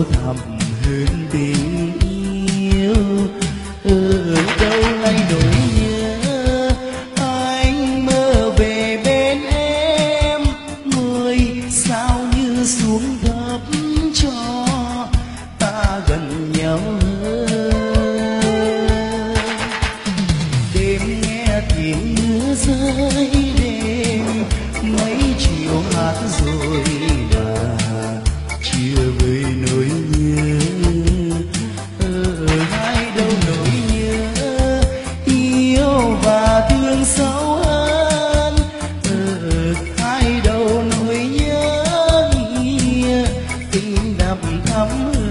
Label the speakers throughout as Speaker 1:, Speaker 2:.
Speaker 1: thẳm hơn tình yêu. Ở đâu ngay nỗi nhớ anh mơ về bên em, người sao như xuống thấp cho ta gần nhau hơn. Đêm nghe tiếng mưa rơi, đêm mấy chiều hát rồi mà chia với nỗi nhớ. Ở hai đâu nỗi nhớ yêu và thương sâu hơn. Ở hai đâu nỗi nhớ tình đậm thắm hơn.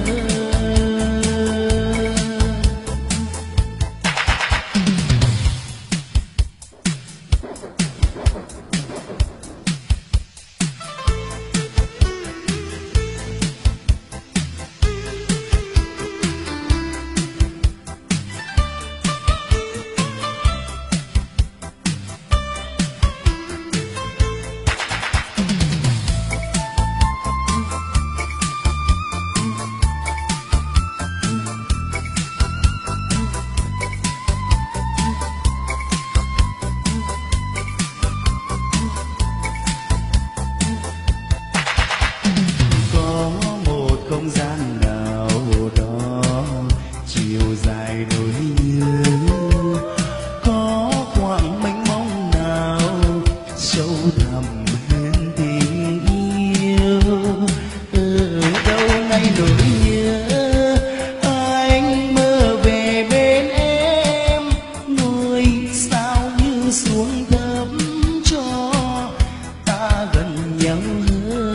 Speaker 1: Không gian nào đó chiều dài nỗi nhớ, có khoảng mênh mông nào sâu thẳm hơn tình yêu. Ở đâu ngay nỗi nhớ anh mơ về bên em, người sao như xuống thấp cho ta gần nhau hơn.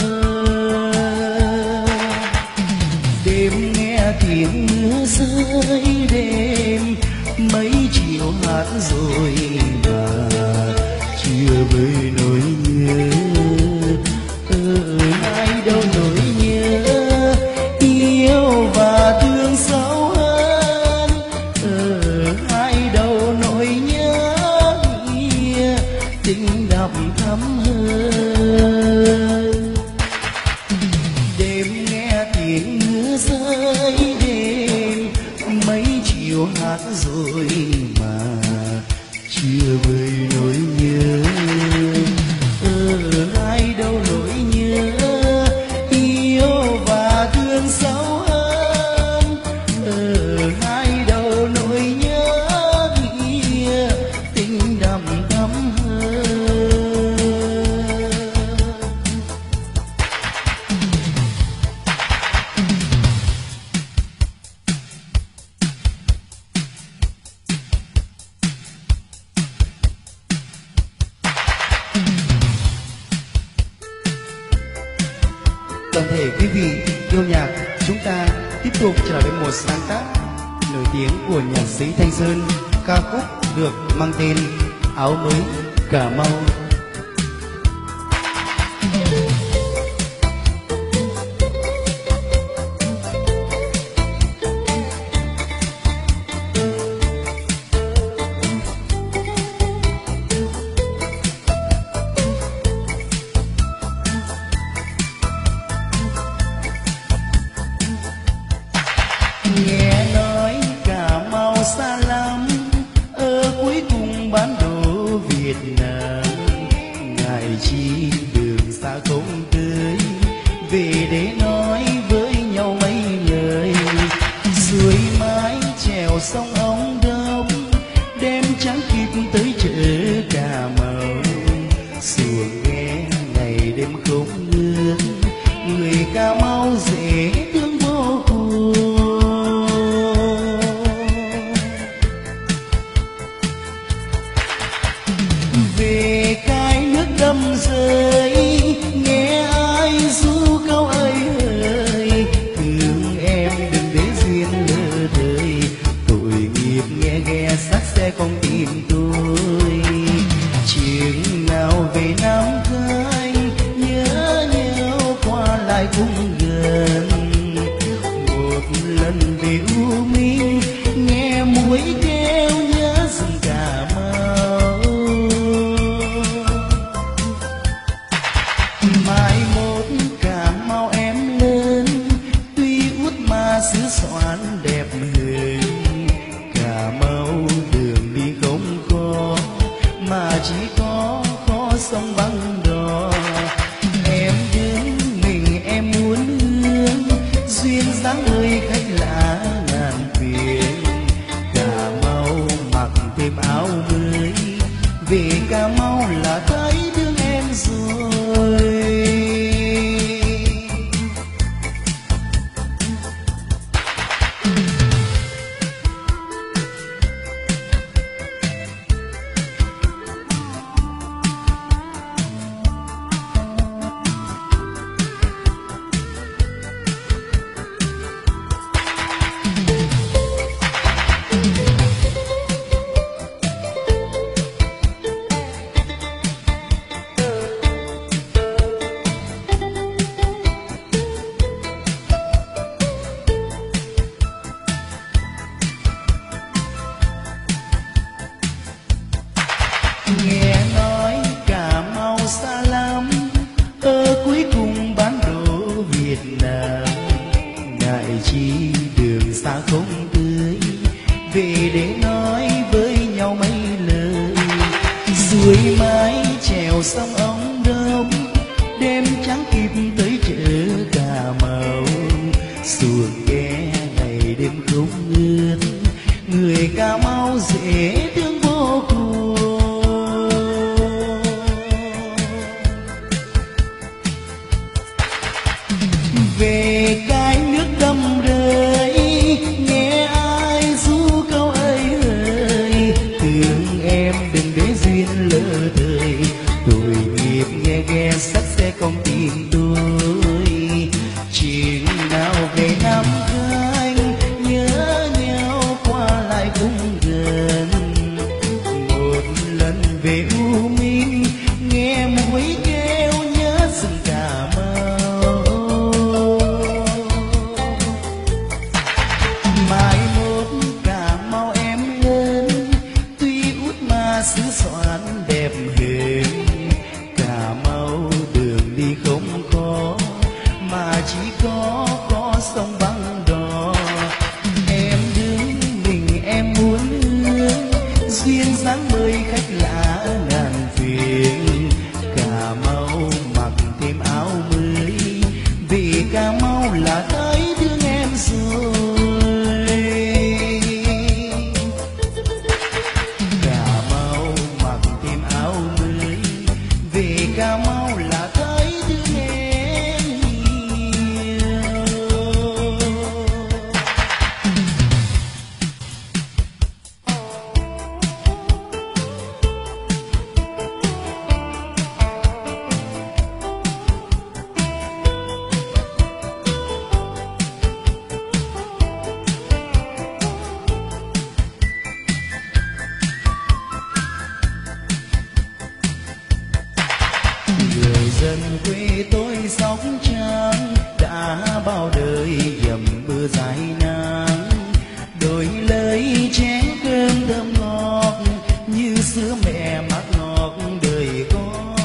Speaker 1: Đêm nghe tiếng mưa rơi, đêm mấy chiều hát rồi mà chia với nỗi nhớ. Ở hai đâu nỗi nhớ yêu và thương sâu hơn. Ở hai đâu nỗi nhớ tình đậm thắm hơn. Đêm nghe tiếng mưa rơi, đêm mấy chiều hát rồi mà chia với nỗi nhớ. Ở hai đâu nỗi nhớ yêu và thương sâu hơn. Ở hai đâu nỗi nhớ tình đậm thắm hơn. Toàn thể quý vị yêu nhạc, chúng ta tiếp tục trở lại với một sáng tác nổi tiếng của nhạc sĩ Thanh Sơn, ca khúc được mang tên Áo Mới Cà Mau. Nghe nói Cà Mau xa lắm, ở cuối cùng bản đồ Việt Nam. Ngài chi đường xa không tới, về để nói với nhau mấy lời. Xuôi mái chèo sông Ống Đông, đêm trắng kịp tới chợ Cà Mau. Xuồng nghe ngày đêm không ngớt, người Cà Mau dễ thương vô cùng. Về cái nước đầm rơi, nghe ai ru câu ơi kịp tới chợ Cà Mau. Xuồng ghe ngày đêm không ngớt, người Cà Mau dễ thương vô cùng. Về cái nước đầm rơi, nghe ai ru câu ấy ơi, thương em đừng để duyên lỡ thời, tội nghiệp nghe ghe sắt sẽ không tìm tôi. Chuyện nào về Nam Khánh, nhớ nhau qua lại cũng gần, một lần về U Minh nghe mũi kêu nhớ rừng Cà Mau. Mai mốt Cà Mau em lớn, tuy út mà xứ Soạn đẹp hơn. Cà Mau đường đi không khó, mà chỉ có sông băng đò. Em đứng mình em muốn hướng, duyên dáng mời khách lạ ngàn phiền. Cà Mau mặc thêm áo mới, vì Cà Mau là thấy thương em rồi. Cà Mau mặc thêm áo mới, vì Cà Mau là thấy thương em nhiều. Người dân quê tôi Sóc Trăng đã bao đời dầm mưa dài nắng, đổi lấy chén cơm thơm ngọt như sữa mẹ mát ngọt đời con.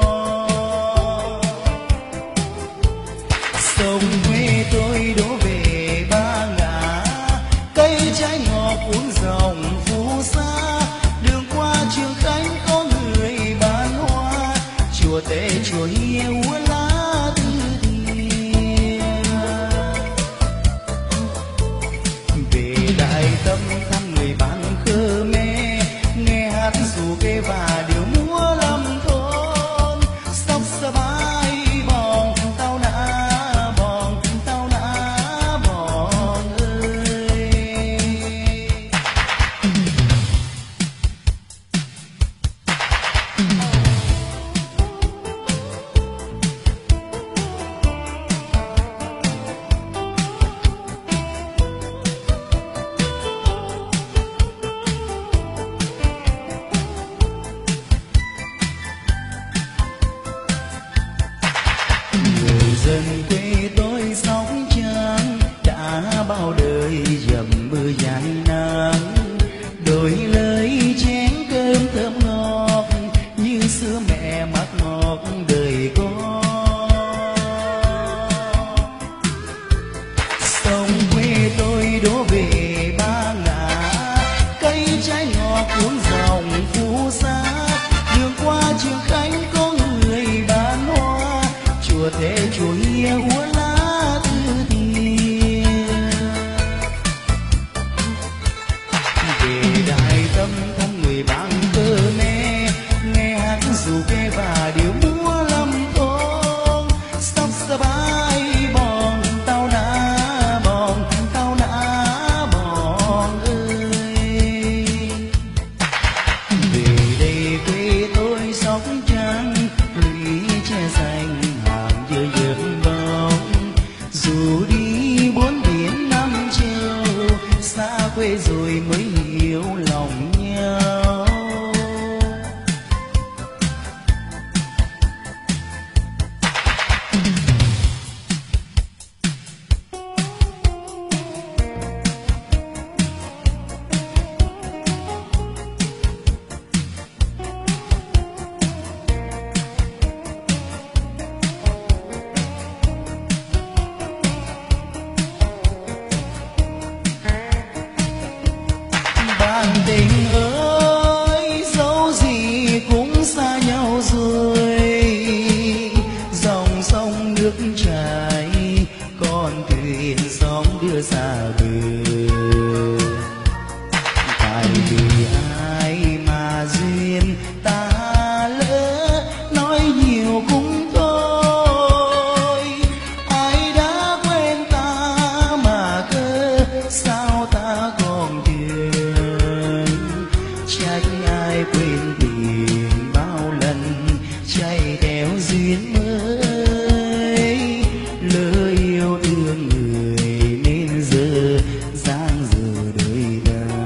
Speaker 1: Sông quê tôi đổ về Ba Ngã, cây trái ngọt cuốn dòng phù sa, đường qua Trường Khánh có người bán hoa, chùa Tế chùa Hiếu lá tư thiêng. Về Đại Tâm thăm người bán Khmer, nghe hát dù kê và điệu múa lâm thôn. Sóc Sa Bái bòn tao nã bòn ơi. Người dân quê tôi Sóc Trăng đã bao đời dầm mưa dài nắng, đổi lấy chén cơm thơm ngọt như sữa mẹ mát ngọt đời con. Sông quê tôi đổ về Ba Ngã, cây trái ngọt cuốn dòng phù sa, đường qua Trường Khánh có người bán hoa, chùa Tế chùa Hiếu lá tư thiêng. Về Đại Tâm thăm người bán Khmer, nghe hát dù kê và điệu múa lâm thôn. Sóc Sa Bái bòn tao nã bòn ơi. Về đây quê tôi Sóc Trăng, lũy tre xanh hàng dừa dợn bóng, nước chảy, con thuyền sóng đưa xa bờ. Tại vì ai mà duyên ta lỡ, nói nhiều cũng thôi. Ai đã quên ta mà cơ, sao ta còn thương. Trách ai quên tình bao lần, chạy theo duyên mới. Lỡ yêu thương người nên giờ giang dở đời ta.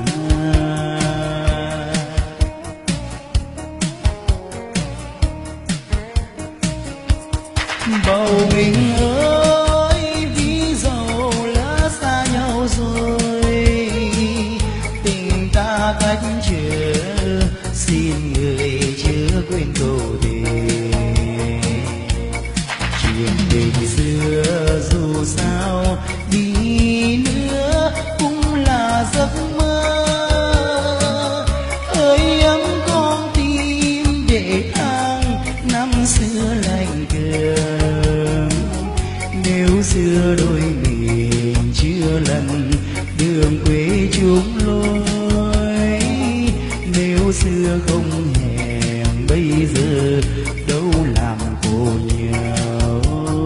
Speaker 1: Bầu mình ơi, ví dầu lỡ xa nhau rồi, tình ta cách chờ, xin người chớ quên câu thề. Chuyện tình xưa dù sao đi nữa cũng là giấc mơ. Ơi ấm con tim để thang năm xưa lạnh cơm. Nếu xưa đôi mình chưa lần đường quê chung lối, nếu xưa không hẹn bây giờ đâu làm khổ nhau.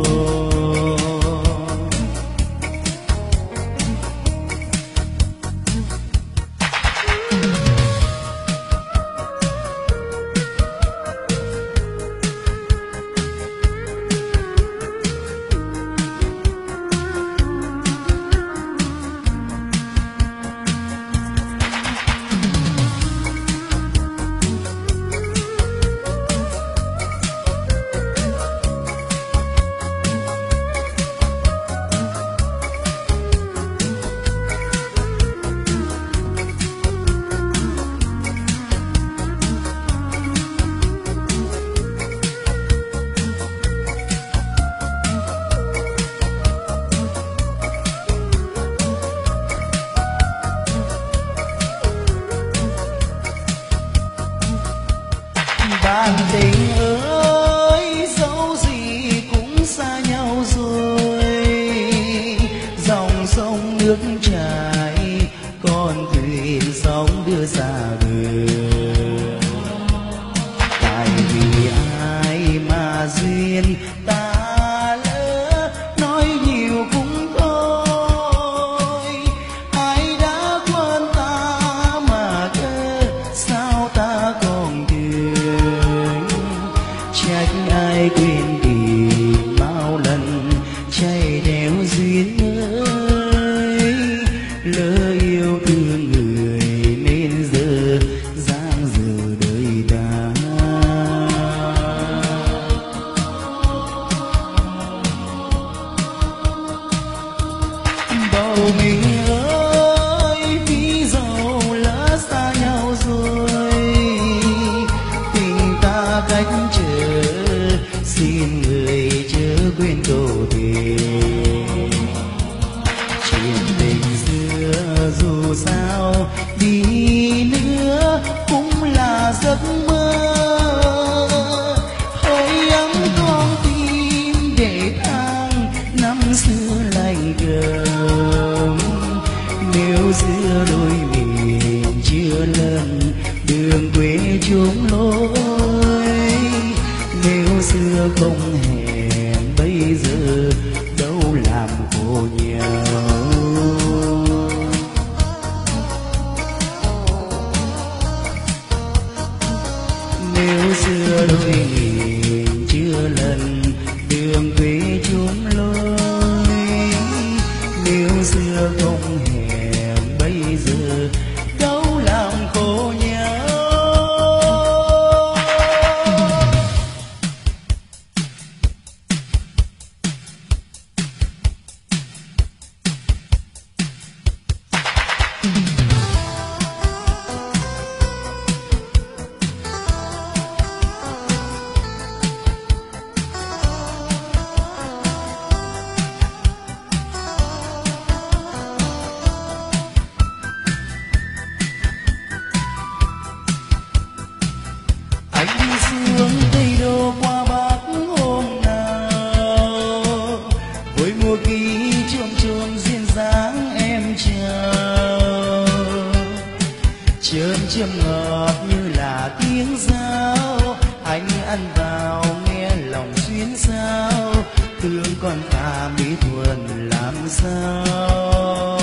Speaker 1: Bạn tình ơi, dẫu gì cũng xa nhau rồi. Dòng sông nước chảy, con thuyền sóng đưa xa bờ. Tại vì ai mà duyên ta lỡ, nói nhiều cũng thôi. Ai đã quên ta mà cơ, sao ta còn thương. Trách ai quên tình bao lần, chạy theo duyên ơi. Lỡ yêu thương người nên giờ giang dở đời ta. Bầu mình ơi, ví dầu lỡ xa nhau rồi, tình ta cách chờ, xin người chớ quên câu thề. Chuyện tình xưa dù sao đi nữa cũng là giấc mơ. Hơi ấm con tim để thang năm xưa lạnh cơm. Nếu xưa đôi mình chưa lần đường quê chung lối, nếu xưa không hẹn bây giờ đâu làm khổ nhau. Nếu xưa đôi mình chưa lần đường quê chung lối, nếu xưa không hẹn bây giờ đâu làm khổ nhau. con ta mỹ thuần làm sao.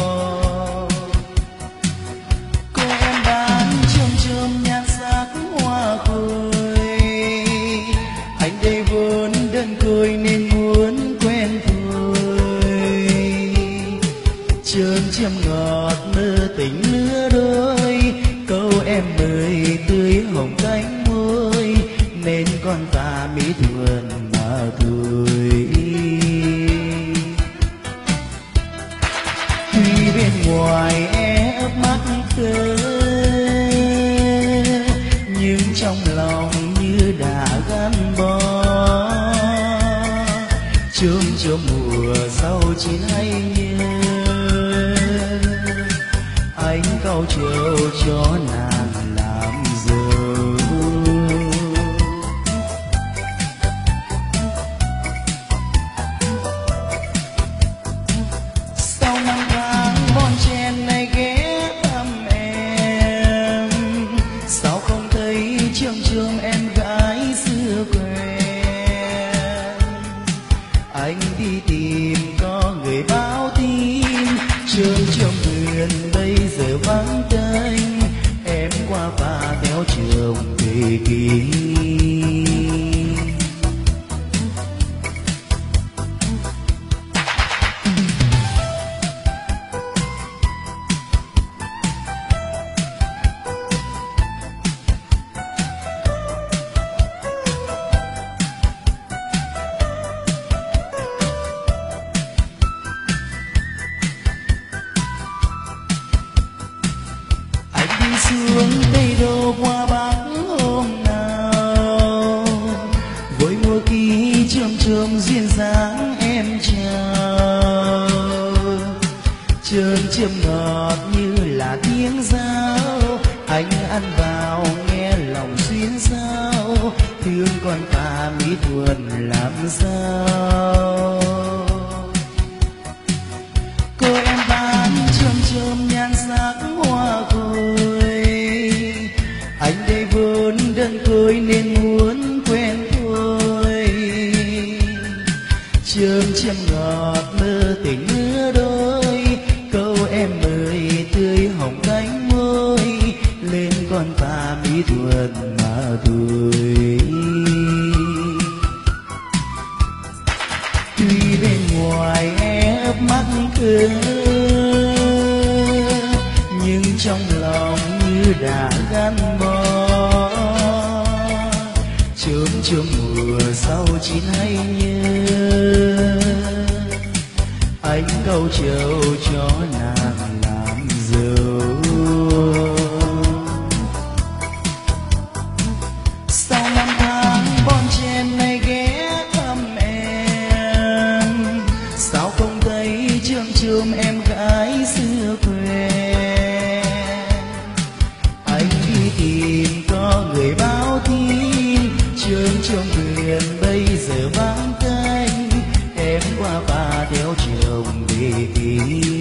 Speaker 1: Cô em bán chôm chôm nhan sắc hoa khôi, anh đây vốn đơn côi nên muốn quen thôi. Chớm chiêm ngọt mơ tình lứa đôi, câu em mời tươi hồng cánh môi, nên con ta mỹ thuần mà thôi. Tuy bên ngoài ép mắt cơ, nhưng trong lòng như đã gắn bó. Chớm chớm mùa sau chín hay nhớ, anh cau trầu cho nàng làm dâu. Sau năm tháng bon chen này ghé thăm em, sao không thấy chớm chớm em gái xưa quen. Anh đi tìm có người báo tin, chớm chớm vườn bây giờ vắng tênh, em qua phà theo trường về kia. Xuống Tây Đô qua Bắc hôm nào, với mùa kỳ chớm chớm duyên dáng em chào. Chớm chớm ngọt như là tiếng giao, anh ăn vào nghe lòng xuyên sao, thương con ta mỹ thuần làm sao. Cô em bán chớm chớm nhan sắc hoa khôi, anh đây vốn đơn côi nên muốn quen thôi. Chớm chớm ngọt mơ tình lứa đôi, câu em mời tươi hồng cánh môi, lên con ta mỹ thuần mà thôi. Tuy bên ngoài ép mắt cơ, nhưng trong lòng như đã gắn bó. Chớm chớm mùa sau chín hay nhớ, anh cau trầu cho nàng làm dâu. Sau năm tháng bon chen này ghé thăm em, sao không thấy chớm chớm em gái xưa quen. Anh đi tìm có người báo tin, chớm chớm vườn bây giờ vắng tênh, em qua phà theo chồng về kia.